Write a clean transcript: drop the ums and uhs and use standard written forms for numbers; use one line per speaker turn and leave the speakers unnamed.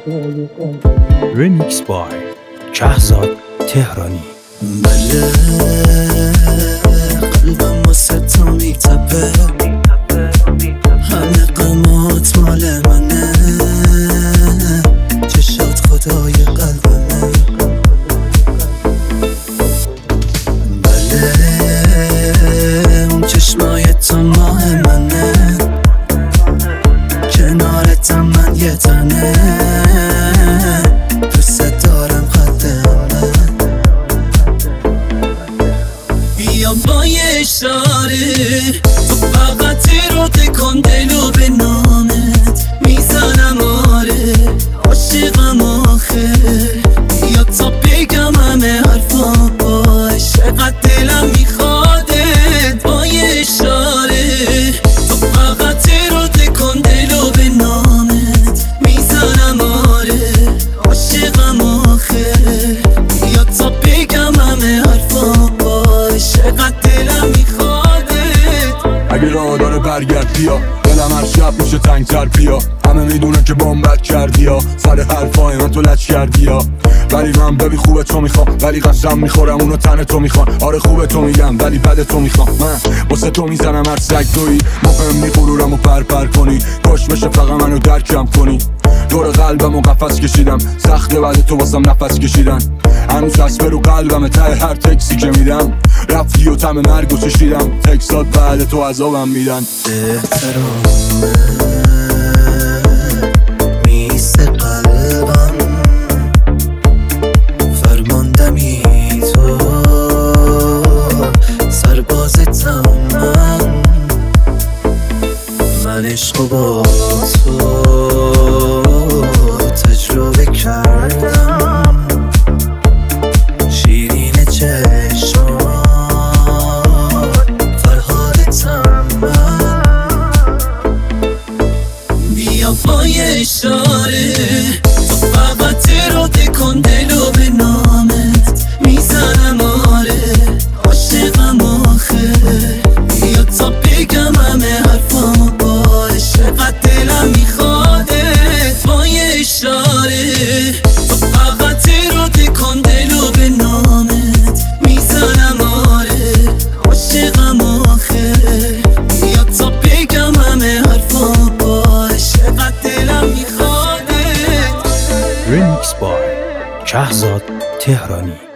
رمیکس بای شهزاد تهرانی.
بله قلبم واسه تو میتپه، همه غمات مال منه، چشات خدای قلبمه. بله اون چشمای تو ماه منه، کنارتم من یه تنه، دوست دارم قدمه. بیا با یه اشاره تو فقط اراده کن دلو به نامت میزنم، آره عاشقم آخه. بیا تا بگم همه حرفا باش، چقدر دلم میخوادت. با یه اشاره تو فقط اراده کن دلو به نامت میزنم، آره عاشقم آخه. بیا تا بگم همه حرفا باش، چقدر دلم میخوادت.
اگه راه داره برگرد بیا، دلم هر شب میشه تنگتر بیا. همه میدونن که بامبت کردی ها، سر حرفای من تو لچ کردی ها. ولی من ببی خوبه تو میخوام، ولی قسم میخورم اونو تن تو میخوان. آره خوبه تو میگم ولی بد تو میخوام. من واسه تو میزنم هر سگ تویی، مهم نی غرورم و پر کنی. کاش بشه فقط منو درکم کنی. دور قلبم و قفس کشیدم، سخته بعد تو واسم نفس کشیدن. هنوز هست برو قلبم ته هر تکسی که میدم. رفتی و تم مرگو چشیدم، تکسات بعد تو عذابم میدن.
احترامه میسته قلبم، فرماندمی تو سربازتم من عشقو با تو تجربه کردم. شیرین چشمات فرهادتم بیا با یه اشاره تو فقط اراده کن دلو به نامت میزنم، آره عاشقم آخه. بیا تا بگم همه حرفامو باش، چقدر دلم میخوادت. با یه اشاره تو فقط اراده کن دلو به نامت میزنم، آره عاشقم آخه. بیا تا بگم همه حرفامو باش، چقدر دلم میخوادت.
رمیکس بای شهزاد تهرانی.